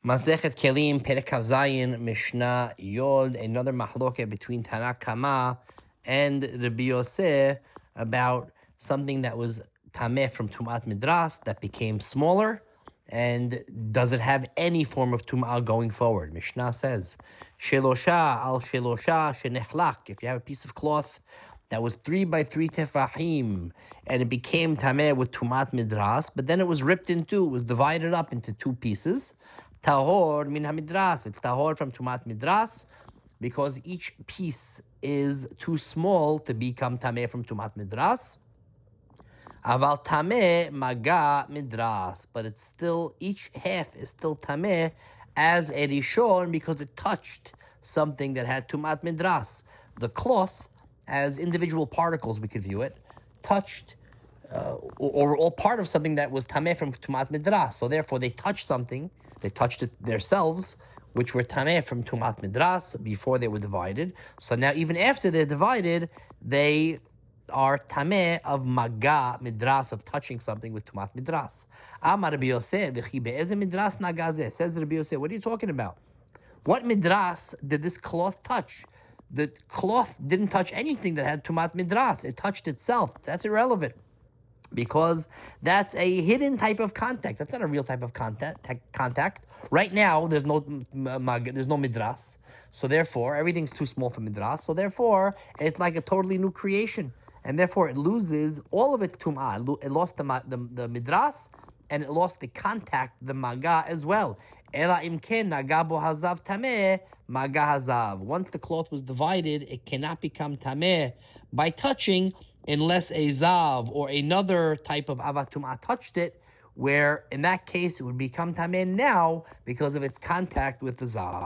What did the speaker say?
Masechet Kelim, Perek Kaf Zayin, Mishnah Yod, another mahloket between Tana Kama and Rabbi Yosef about something that was tameh from Tumat Midras that became smaller, and does it have any form of Tum'ah going forward? Mishnah says, Shelosha al Shelosha Shenechlak, if you have a piece of cloth that was 3 by 3 tefahim, and it became tameh with Tumat Midras, but then it was ripped in two, it was divided up into two pieces. Tahor min hamidras, it's tahor from Tumat Midras, because each piece is too small to become tameh from Tumat Midras. Aval tameh maga midras, but it's still, each half is still tameh as a rishon because it touched something that had Tumat Midras. The cloth, as individual particles, we could view it, touched or all part of something that was tameh from Tumat Midras. So therefore they touched something, they touched it themselves, which were tameh from Tumat Midras before they were divided. So now even after they're divided, they are tameh of maga midras, of touching something with Tumat Midras. Amar Rabbi Yosef, v'chi be'eze midras nagazeh, says Rabbi Yosef, what are you talking about? What midras did this cloth touch? The cloth didn't touch anything that had Tumat Midras. It touched itself. That's irrelevant, because that's a hidden type of contact. That's not a real type of contact. Right now, there's no midras, so therefore everything's too small for midras. So therefore, it's like a totally new creation, and therefore it loses all of its tum'ah. It lost the midras, and it lost the contact, the maga as well. Ela imken naga bo hazav tameh maga hazav. Once the cloth was divided, it cannot become tameh by touching, unless a zav or another type of avatumah touched it, where in that case it would become tameh now because of its contact with the zav.